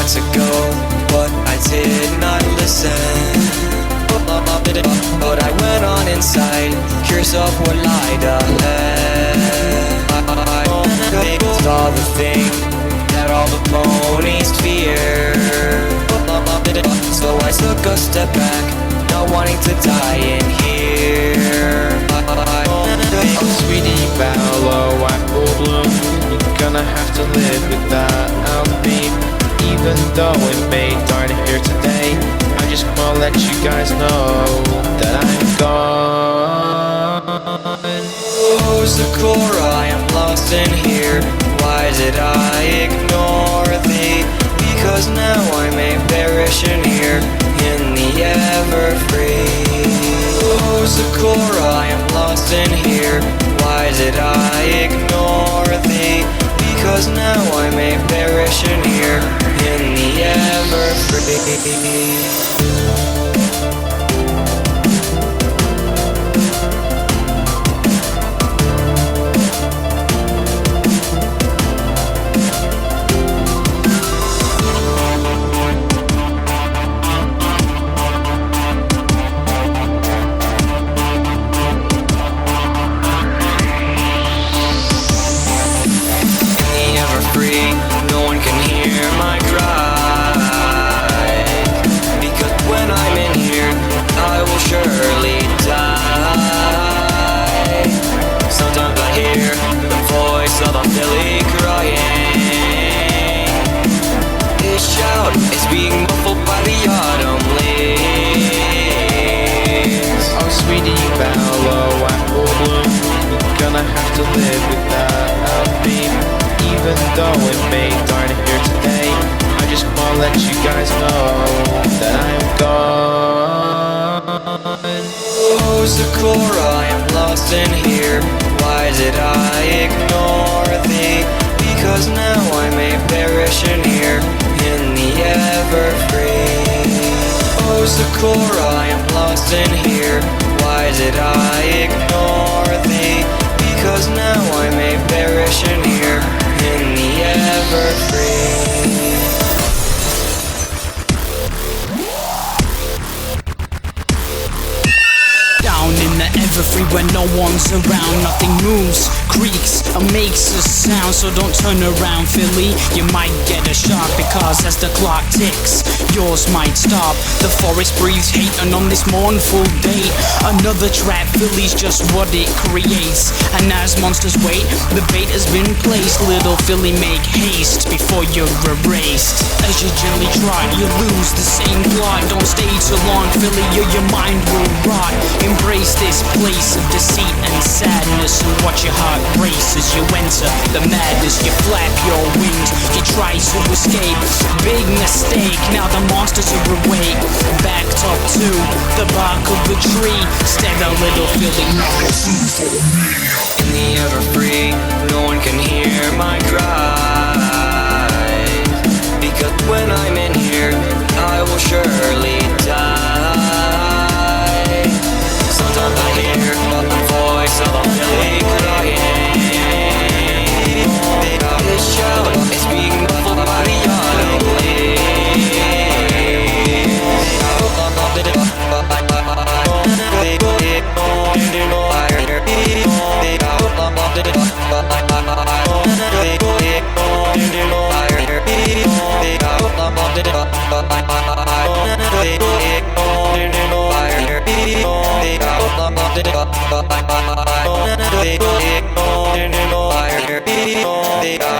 months ago, but I did not listen. But I went on inside, curious of what lied ahead. I saw the thing that all the ponies fear. So I took a step back, not wanting to die in here. Oh sweetie Vallow, apple bloom, you're gonna have to live without me. Even though it may darn here today, I just wanna let you guys know that I'm gone. Oh Sakura, I am lost in here. Why did I ignore thee? Because now I may perish in here, in the Everfree. Oh Sakura, I am lost in here. Why did I ignore thee? Because now I may perish in here, in the Everfree. No one can hear my cry, because when I'm in here, I will surely die. Sometimes I hear the voice of a filly crying. His shout is being muffled by the autumn leaves. Oh sweetie Vallow, apple bloom, you're gonna have to live without me. Even though it may darn here today, I just wanna let you guys know that I'm gone. Oh Sakura, I am lost in here. Why did I ignore thee? Because now I may perish in here, in the Everfree. Oh Sakura, I am lost in here. Why did I ignore thee? Because now I may perish in here, in the Everfree. Down in the Everfree where no one's around, nothing moves, creaks, or makes a sound. So don't turn around, Philly, you might get a shock, because as the clock ticks, yours might stop. The forest breathes hate, and on this mournful day, another trap, Philly's just what it creates. And as monsters wait, the bait has been placed. Little Philly, make haste before you're erased. As you gently trot, you lose the same plot. Don't stay too long, Philly, or your mind will rot. Embrace this place of deceit and sadness, and watch your heart race as you enter the madness. You flap your wings, you try to escape. Big mistake, now the monsters are awake. Backed up to the bark of the tree. Stand a little Philly, in the Everfree, no one can hear my cry, because when I'm in here, I will surely die. Sometimes I hear the voice of a filly crying. His shout is being muffled by the autumn leaves.